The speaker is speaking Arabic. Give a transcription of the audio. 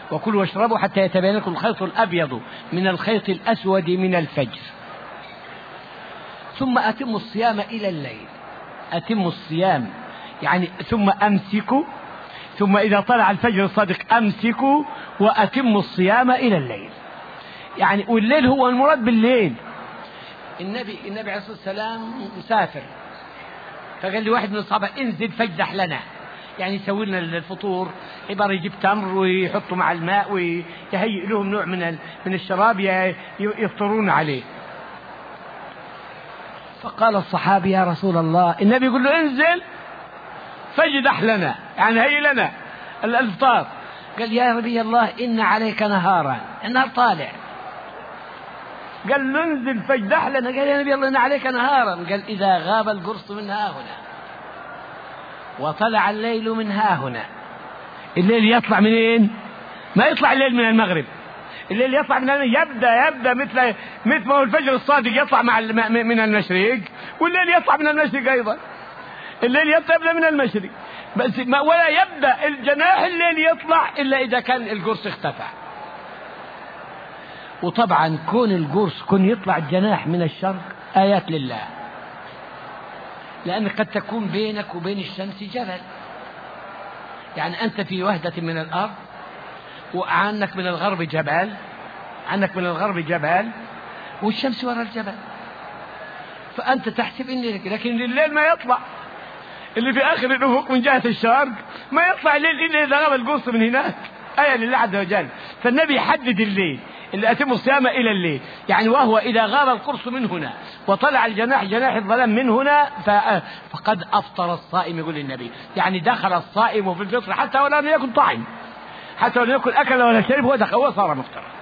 وكلوا واشربوا حتى يتبين لكم الخيط الأبيض من الخيط الأسود من الفجر، ثم أتموا الصيام إلى الليل. أتموا الصيام يعني ثم أمسكوا، ثم إذا طلع الفجر الصادق أمسكوا وأتموا الصيام إلى الليل. يعني والليل هو المراد بالليل. النبي عليه الصلاة والسلام مسافر، فقال لي واحد من الصحابة انزل فاجدح لنا، يعني يسوي لنا الفطور، عبارة يجيب تمر ويحطه مع الماء ويهيئ لهم نوع من الشراب يفطرون عليه. فقال الصحابي يا رسول الله، النبي يقول له انزل فاجدح لنا، يعني هيئ لنا الافطار. قال يا نبي الله إن عليك نهارا، النهار طالع. قال له انزل فاجدح لنا. قال يا نبي الله إن عليك نهارا. قال إذا غاب القرص من ها هنا وطلع الليل من ها هنا. الليل يطلع منين؟ ما يطلع الليل من المغرب، الليل يطلع من يبدأ مثل ما هو الفجر الصادق يطلع من المشرق، والليل يطلع من المشرق أيضا. الليل يبدأ من المشرق بس ولا يبدأ الجناح الليل يطلع إلا إذا كان القرص اختفى. وطبعا كون القرص يطلع الجناح من الشرق آيات لله، لأن قد تكون بينك وبين الشمس جبل، يعني أنت في وهدة من الأرض وعنك من الغرب جبل، والشمس وراء الجبل، فأنت تحسب لكن الليل ما يطلع، اللي في آخر الأفق من جهة الشرق ما يطلع الليل إلا إذا غاب القرص من هناك، آية لله عز وجل. فالنبي يحدد الليل اللي أتم الصيام إلى الليل، يعني وهو إذا غاب القرص من هنا وطلع جناح الظلام من هنا فقد أفطر الصائم، يقول النبي، يعني دخل الصائم في الفطر حتى ولو لم يكن طعم، حتى ولو يكن أكل ولا شرب، هو صار مفطر.